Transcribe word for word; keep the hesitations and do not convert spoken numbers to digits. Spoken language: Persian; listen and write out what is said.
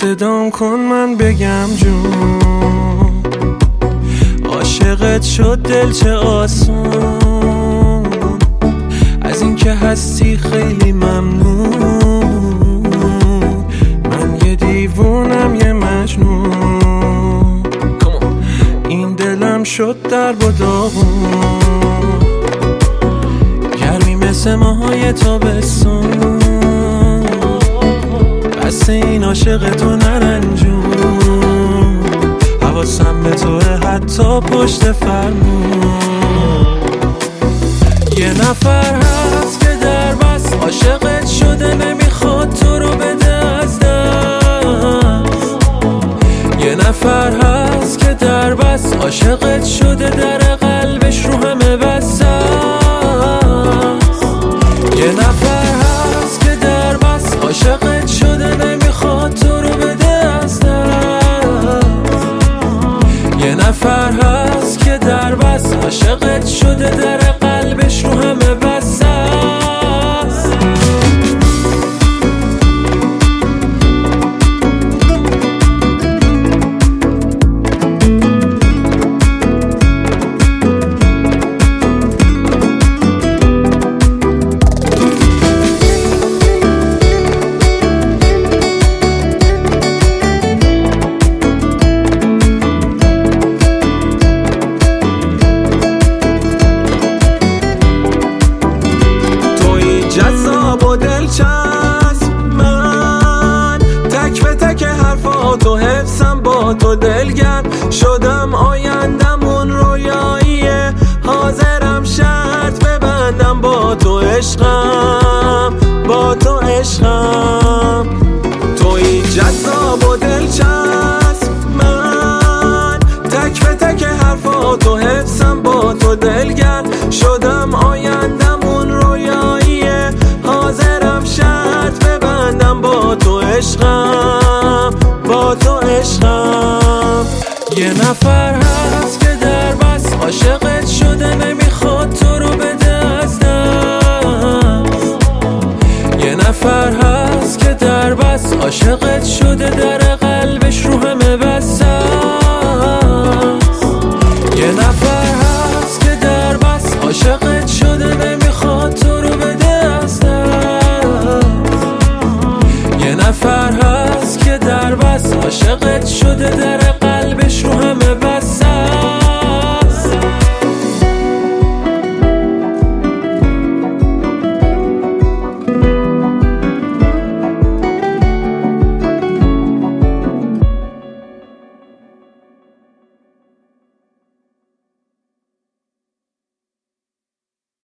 صدام کن من بگم جون، عاشقت شد دل چه آسون، از این که هستی خیلی ممنون، من یه دیوونم یه مجنون، این دلم شد در و داغون، گرمی مثل ماهای تابستون، بس این عاشق تو نرنجون، حواسم به توه حتی پشت فرمون. یه نفر هست که در بس عاشقت شده، نمیخواد تو رو بده از دست. یه نفر هست که در بس عاشقت شده، در قلبش رو همه بس است. یه نفر هست که در بس عاشقت شده، نمیخواد تو رو بده از دست. یه نفر هست که در بس عاشقت شده، در قلبش رو همه بس است. جذاب و دلچسب، من تک به تک حرفاتو حفظم، با تو دلگرم شدم، آیندمون رویاییه، حاضرم شرط ببندم، با تو عشقم، با تو عشقم. توی جذاب و دلچسب، من تک به تک حرفاتو حفظم، با تو دلگرم شدم، آیندمون رویاییه، حاضرم شرط ببندم، با تو عشقم، با تو عشقم. یه نفر هست که در بس عاشقت شده، نمیخواد تو رو بده از دست. یه نفر هست که در بس عاشقت شده، در قلبش رو همه بس است. یه نفر هست که در بس عاشقت شده، نمیخواد تو رو بده از دست. یه نفر هست که در بس عاشقت شده، در